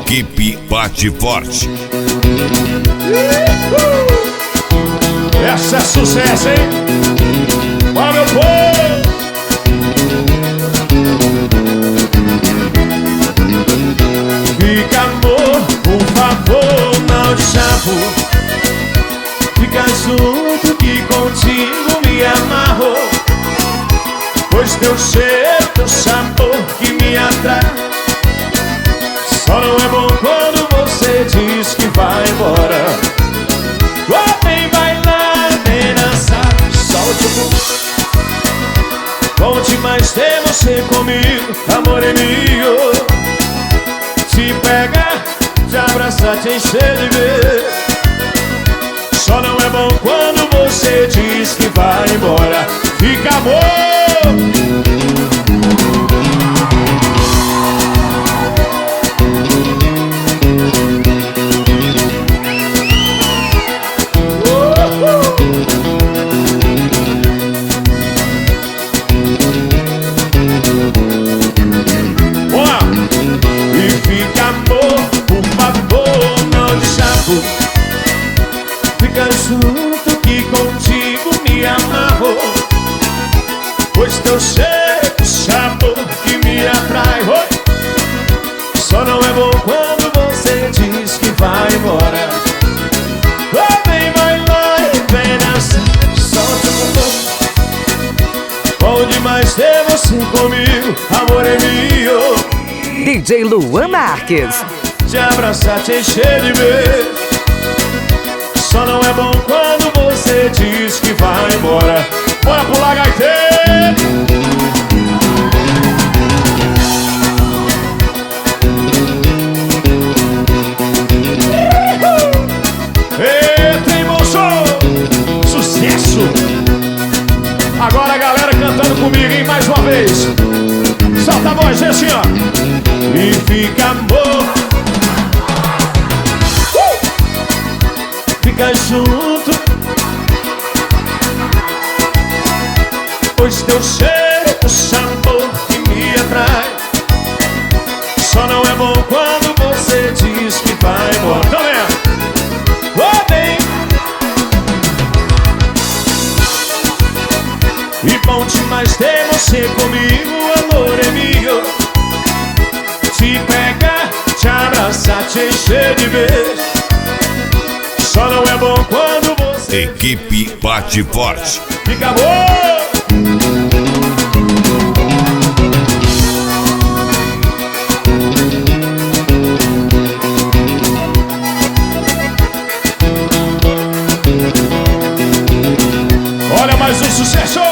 Equipe Bate Forte. Essa é sucesso, hein? Bora, meu povo! Fica, amor, por favor, não te chamo. Fica junto que contigo me amarro, pois teu cheiro, teu sabor que me atrai. Só não é bom quando você diz que vai embora. Vem bailar, vem dançar, solte o pulso. Bom demais ter você comigo, amor é meu. Te pegar, te abraçar, te encher de beijo. Só não é bom quando você diz que vai embora. Fica, amor. Fica junto que contigo me amarro, pois teu cheiro, sabor que me atrai. Só não é bom quando você diz que vai embora. Vem bailar e vem dançar, solte o bumbum. Bom demais ter você comigo, amor é meu. DJ Luan Marques. Te abraçar, te encher de beijo. Só não é bom quando você diz que vai embora. Bora pular, gaiteiro! Eita, emoção! Sucesso! Agora a galera cantando comigo, hein? Mais uma vez. Solta a voz, assim, ó. E fica, amor. Fica junto, pois teu cheiro, o sabor que me atrai. Só não é bom quando você diz que vai embora. Tá vendo? Bem. E bom demais ter você comigo, amor é meu. Te pegar, te abraçar, te encher de beijo. Só não é bom quando você... Equipe Bate Forte. Fica bom! Olha mais um sucesso!